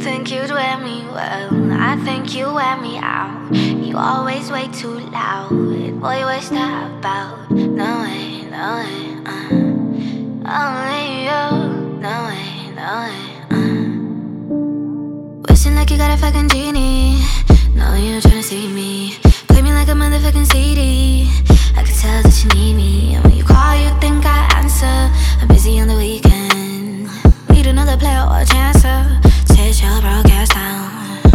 think you'd wear me well, I think you wear me out. You always way too loud. Boy, what's that about? No way, no way, only you. No way, no way, Wishing like you got a fucking genie. No, you tryna see me. Play me like a motherfucking CD. I can tell that you need me. And when you call, you think I answer. I'm busy on the weekend. Need another player or a chancer. Sit your broke ass down.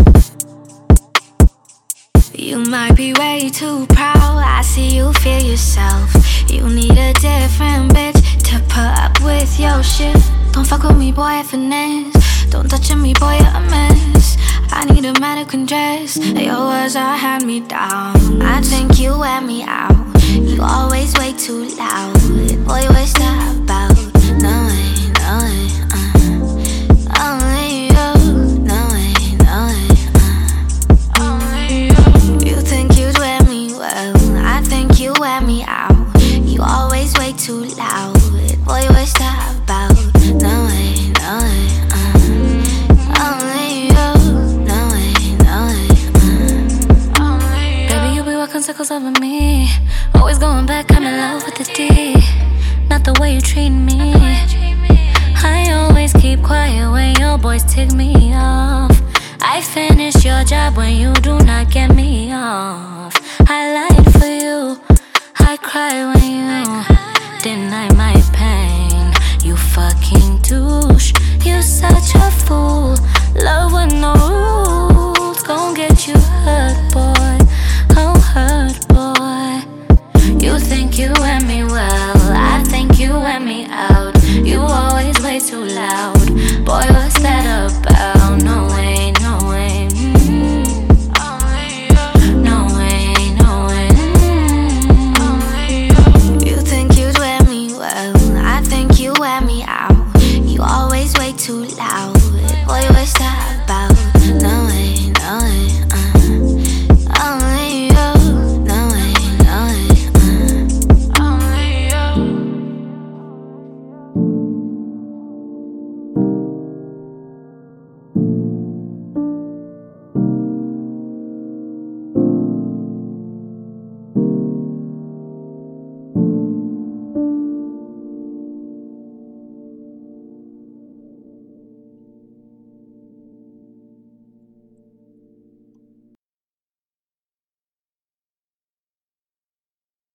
You might be way too proud. I see you feel yourself. You need a different bitch to put up with your shit. Don't fuck with me, boy, finesse. Don't touch me, boy, you're a mess. I need a mannequin dress. Your words are hand me down. I think you wear me out. You always way too loud. Boy, what's that about? No way, no way, only you. No way, no way, only you. You think you'd wear me well, I think you wear me out. You always way too loud. Boy, what's that about? No way, no way, only you. No way, no way, only you. Baby, you be walking circles over me. Always going back, I'm in love with the D. Not the way you treat me. I always keep quiet when your boys tick me off. I finish your job when you do not get me off. I lied for you, I cry when you deny my pain. You fucking douche, you such a fool. Love with no rules, gon' get you hurt, boy. Oh, hurt, boy. You think you wear me well, I think you wear me out. You always way too loud. Boy, what's that about? No way, no way, no way, no way, You think you'd wear me well, I think you wear me out. You always way too loud. Boy, what's that